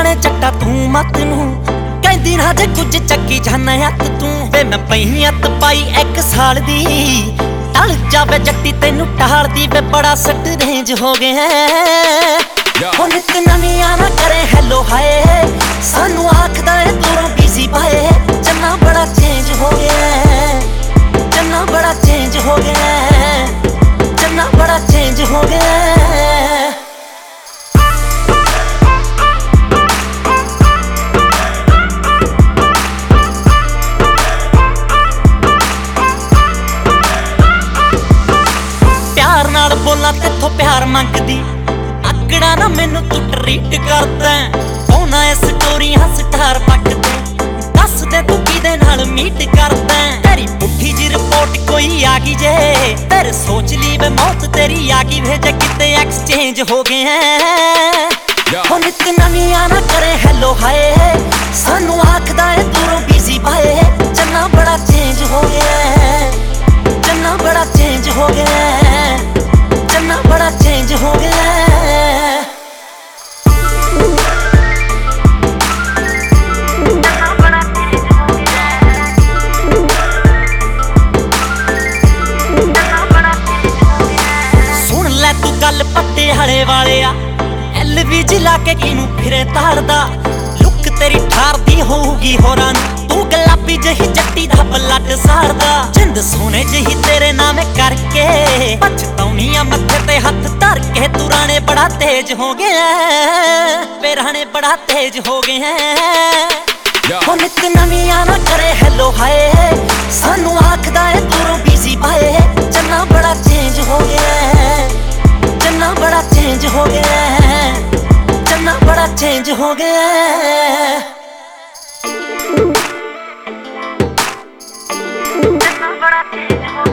ਜਾਣੇ ਚੱਟਾ ਤੂੰ ਮੱਤ ਨੂੰ ਕਹਿੰਦੀ ਨਾ ਜੇ ਕੁਝ ਚੱਕੀ ਜਾਣਾ ਹੱਥ ਤੂੰ ਵੇ ਮੈਂ ਪਈ ਹੱਥ ਪਾਈ 1 ਸਾਲ ਦੀ ਟਲ ਜਾਵੇ ਜੱਟੀ ਤੈਨੂੰ ਟਾਲਦੀ ਵੇ ਬੜਾ ਸੱਟ ਰੇਂਜ ਹੋ ਗਿਆ ਹੁਣ ਨਿਤ ਨਵੀਆਂ ਨਾ ਕਰੇ ਹੈਲੋ ਹਾਏ ਸਾਨੂੰ ਆਖਦਾ ਏ ਦੂਰੋਂ ਬਿਜ਼ੀ ਪਾਏ ਚੰਨਾ ਬੜਾ ਚੇਂਜ ਹੋ ਗਿਆ ਚੰਨਾ ਬੜਾ ਚੇਂਜ ਹੋ ਗਿਆ ਚੰਨਾ ਬੜਾ ਚੇਂਜ ਹੋ ਗਿਆ ਬੋਲਾਂ ਤੇਥੋਂ ਪਿਆਰ ਮੰਗਦੀ ਆਕੜਾ ਨਾ ਮੈਨੂੰ ਤੂੰ ਟਰੀਟ ਕਰਦਾ ਪਾਉਣਾ ਇਹ ਸਟੋਰੀਆਂ ਸਟਾਰ ਪੱਕਦੇ ਦੱਸ ਦੇ ਤੂੰ ਕਿਹਦੇ ਨਾਲ ਮੀਟ ਕਰਦਾ ਤੇਰੀ ਪੁੱਠੀ ਜੀ ਰਿਪੋਰਟ ਕੋਈ ਆ ਗਈ ਜੇ ਤੇਰੇ ਸੋਚ ਲਈ ਵੇ ਮੌਤ ਤੇਰੀ ਆ ਗਈ ਵੇ ਜੇ ਕਿਤੇ ਐਕਸਚੇਂਜ ਹੋ ਗਏ ਹੁਣ ਨਿਤ ਨਵੀਆਂ ਨਾ ਕਰੇ ਹੈਲੋ ਹਾਏ ਸਾਨੂੰ ਆਖਦਾ ਏ ਦੂਰੋਂ ਬਿਜ਼ੀ ਪਾਏ ਚੰਨਾ ਬੜਾ ਚੇਂਜ ਹੋ ਗਿਆ ਚੰਨਾ ਬੜਾ ਚੇਂਜ ਹੋ ਗਿਆ ਚੰਨਾ ਬੜਾ ਚੇਂਜ ਹੋ ਗਿਆ ਸੁਣ ਲੈ ਤੂੰ ਗੱਲ ਪਟਿਆਲੇ ਵਾਲਿਆ LV ਲਾ ਕੇ ਕਿਨੂੰ ਫਿਰੇ ਤਾਰਦਾ ਲੁੱਕ ਤੇਰੀ ਠਾਰਦੀ ਹੋਊਗੀ ਹੋਰਾਂ ਨੂੰ ਤੂੰ ਗੁਲਾਬੀ ਜਹੀ ਜੱਟੀ ਦਾ ਬਲੱਡ ਸਾਰਦਾ ਜਿੰਦ ਸੋਨੇ ਜਹੀ ਤੇਰੇ ਨਾਮ ਕਰਕੇ ਪਛਤਾਉਣੀ ਆ ਮੱਥੇ ਤੇ ਹੱਥ ਧਰ ਕੇ ਤੂੰ ਰਾਣੇ ਬੜਾ ਤੇਜ਼ ਹੋ ਗਿਆ ਵੇ ਰਾਣੇ ਬੜਾ ਤੇਜ਼ ਹੋ ਗਿਆ ਹੁਣ ਨਿਤ ਨਵੀਆਂ ਨਾ ਕਰੇ ਹੈਲੋ ਹਾਏ ਸਾਨੂੰ ਆਖਦਾ ਏ ਦੂਰੋਂ ਬਿਜ਼ੀ ਪਾਏ ਚੰਨਾ ਬੜਾ ਚੇਂਜ ਹੋ ਗਿਆ ਚੰਨਾ ਬੜਾ ਚੇਂਜ ਹੋ ਗਿਆ ਚੰਨਾ ਬੜਾ ਚੇਂਜ ਹੋ ਗਿਆ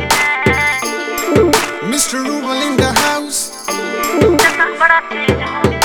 Mr. Rubel in the house.